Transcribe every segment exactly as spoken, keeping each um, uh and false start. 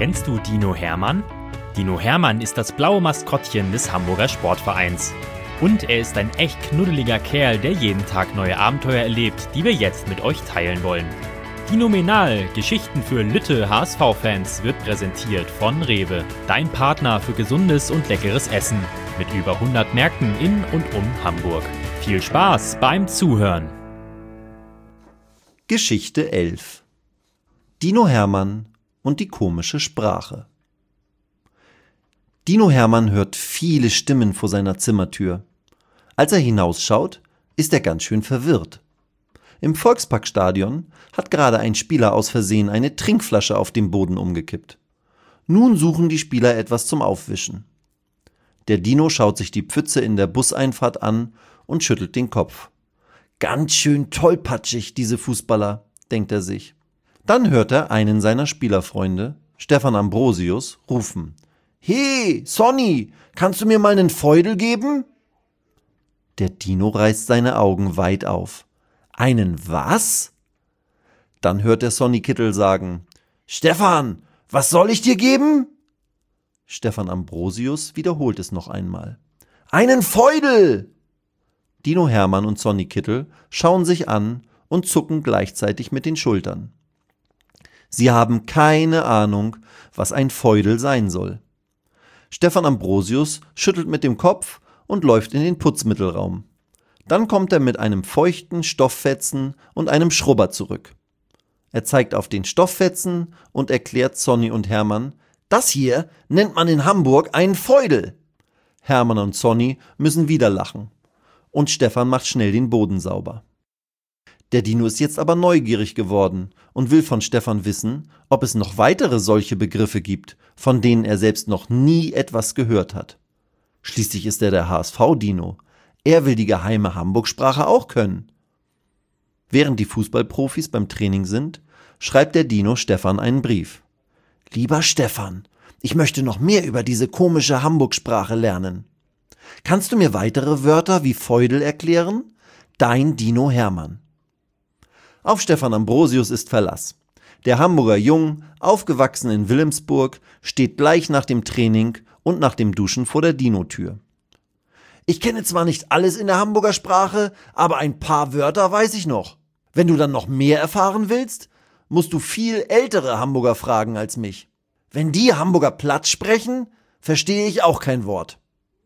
Kennst du Dino Hermann? Dino Hermann ist das blaue Maskottchen des Hamburger Sportvereins. Und er ist ein echt knuddeliger Kerl, der jeden Tag neue Abenteuer erlebt, die wir jetzt mit euch teilen wollen. Dinomenal, Geschichten für Lütte H S V-Fans, wird präsentiert von Rewe, dein Partner für gesundes und leckeres Essen, mit über hundert Märkten in und um Hamburg. Viel Spaß beim Zuhören! Geschichte elf. Dino Hermann und die komische Sprache. Dino Hermann hört viele Stimmen vor seiner Zimmertür. Als er hinausschaut, ist er ganz schön verwirrt. Im Volksparkstadion hat gerade ein Spieler aus Versehen eine Trinkflasche auf dem Boden umgekippt. Nun suchen die Spieler etwas zum Aufwischen. Der Dino schaut sich die Pfütze in der Buseinfahrt an und schüttelt den Kopf. Ganz schön tollpatschig, diese Fußballer, denkt er sich. Dann hört er einen seiner Spielerfreunde, Stefan Ambrosius, rufen. Hey, Sonny, kannst du mir mal einen Feudel geben? Der Dino reißt seine Augen weit auf. Einen was? Dann hört er Sonny Kittel sagen, Stefan, was soll ich dir geben? Stefan Ambrosius wiederholt es noch einmal. Einen Feudel! Dino Hermann und Sonny Kittel schauen sich an und zucken gleichzeitig mit den Schultern. Sie haben keine Ahnung, was ein Feudel sein soll. Stefan Ambrosius schüttelt mit dem Kopf und läuft in den Putzmittelraum. Dann kommt er mit einem feuchten Stofffetzen und einem Schrubber zurück. Er zeigt auf den Stofffetzen und erklärt Sonny und Hermann, das hier nennt man in Hamburg einen Feudel. Hermann und Sonny müssen wieder lachen. Und Stefan macht schnell den Boden sauber. Der Dino ist jetzt aber neugierig geworden und will von Stefan wissen, ob es noch weitere solche Begriffe gibt, von denen er selbst noch nie etwas gehört hat. Schließlich ist er der H S V-Dino. Er will die geheime Hamburg-Sprache auch können. Während die Fußballprofis beim Training sind, schreibt der Dino Stefan einen Brief. Lieber Stefan, ich möchte noch mehr über diese komische Hamburg-Sprache lernen. Kannst du mir weitere Wörter wie Feudel erklären? Dein Dino Hermann. Auf Stefan Ambrosius ist Verlass. Der Hamburger Jung, aufgewachsen in Wilhelmsburg, steht gleich nach dem Training und nach dem Duschen vor der Dino-Tür. Ich kenne zwar nicht alles in der Hamburger Sprache, aber ein paar Wörter weiß ich noch. Wenn du dann noch mehr erfahren willst, musst du viel ältere Hamburger fragen als mich. Wenn die Hamburger Platt sprechen, verstehe ich auch kein Wort.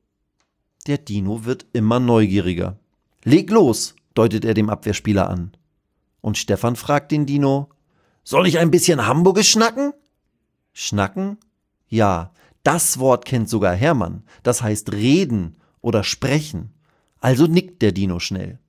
Der Dino wird immer neugieriger. Leg los, deutet er dem Abwehrspieler an. Und Stefan fragt den Dino, soll ich ein bisschen Hamburgisch schnacken? Schnacken? Ja, das Wort kennt sogar Hermann. Das heißt reden oder sprechen. Also nickt der Dino schnell.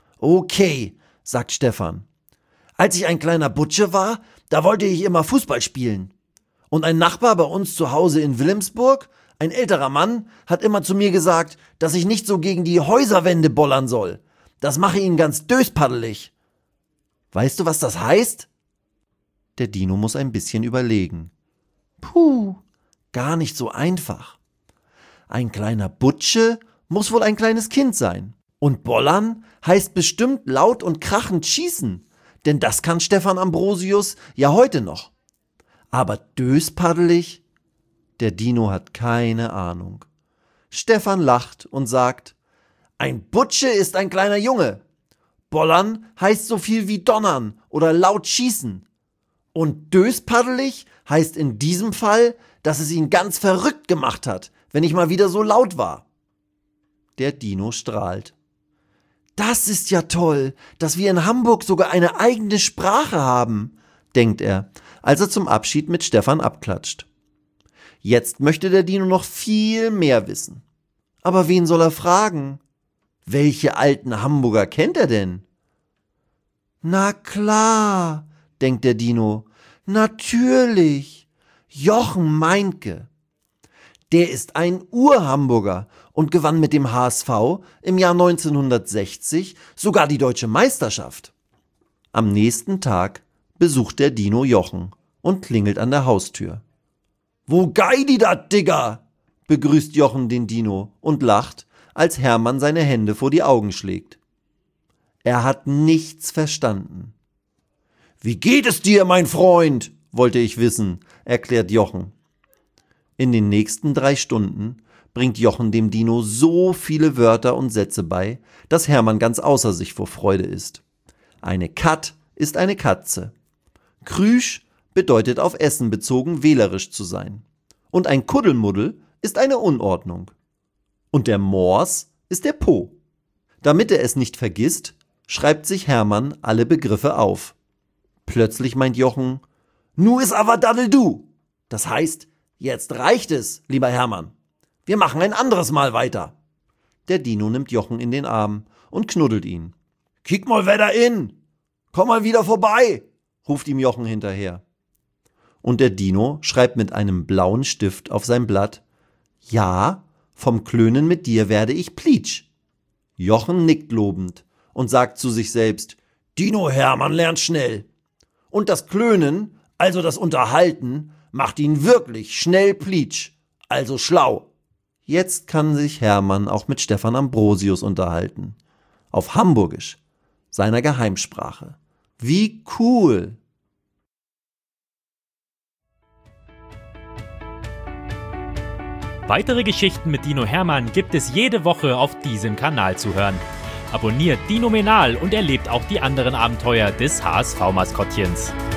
Okay, sagt Stefan. Als ich ein kleiner Butsche war, da wollte ich immer Fußball spielen. Und ein Nachbar bei uns zu Hause in Wilhelmsburg, ein älterer Mann, hat immer zu mir gesagt, dass ich nicht so gegen die Häuserwände bollern soll. Das mache ihn ganz döspaddelig. Weißt du, was das heißt? Der Dino muss ein bisschen überlegen. Puh, gar nicht so einfach. Ein kleiner Butsche muss wohl ein kleines Kind sein. Und bollern heißt bestimmt laut und krachend schießen, denn das kann Stefan Ambrosius ja heute noch. Aber döspaddelig? Der Dino hat keine Ahnung. Stefan lacht und sagt, ein Butsche ist ein kleiner Junge. Bollern heißt so viel wie donnern oder laut schießen. Und döspaddelig heißt in diesem Fall, dass es ihn ganz verrückt gemacht hat, wenn ich mal wieder so laut war. Der Dino strahlt. Das ist ja toll, dass wir in Hamburg sogar eine eigene Sprache haben, denkt er, als er zum Abschied mit Stefan abklatscht. Jetzt möchte der Dino noch viel mehr wissen. Aber wen soll er fragen? Welche alten Hamburger kennt er denn? Na klar, denkt der Dino, natürlich, Jochen Meinke. Der ist ein Ur-Hamburger und gewann mit dem H S V im Jahr neunzehnhundertsechzig sogar die deutsche Meisterschaft. Am nächsten Tag besucht der Dino Jochen und klingelt an der Haustür. Wo gei die dat, Digga? Begrüßt Jochen den Dino und lacht, als Hermann seine Hände vor die Augen schlägt. Er hat nichts verstanden. Wie geht es dir, mein Freund? wollte ich wissen, erklärt Jochen. In den nächsten drei Stunden bringt Jochen dem Dino so viele Wörter und Sätze bei, dass Hermann ganz außer sich vor Freude ist. Eine Kat ist eine Katze. Krüsch bedeutet auf Essen bezogen wählerisch zu sein. Und ein Kuddelmuddel ist eine Unordnung. Und der Mors ist der Po. Damit er es nicht vergisst, schreibt sich Hermann alle Begriffe auf. Plötzlich meint Jochen, nu is aber daddel du. Das heißt, jetzt reicht es, lieber Hermann. Wir machen ein anderes Mal weiter. Der Dino nimmt Jochen in den Arm und knuddelt ihn. Kick mal wieder in. Komm mal wieder vorbei, ruft ihm Jochen hinterher. Und der Dino schreibt mit einem blauen Stift auf sein Blatt, ja, vom Klönen mit dir werde ich Pleatsch. Jochen nickt lobend und sagt zu sich selbst, Dino Hermann lernt schnell. Und das Klönen, also das Unterhalten, macht ihn wirklich schnell Pleatsch, also schlau. Jetzt kann sich Hermann auch mit Stefan Ambrosius unterhalten. Auf Hamburgisch, seiner Geheimsprache. Wie cool! Weitere Geschichten mit Dino Hermann gibt es jede Woche auf diesem Kanal zu hören. Abonniert Dinomenal und erlebt auch die anderen Abenteuer des H S V-Maskottchens.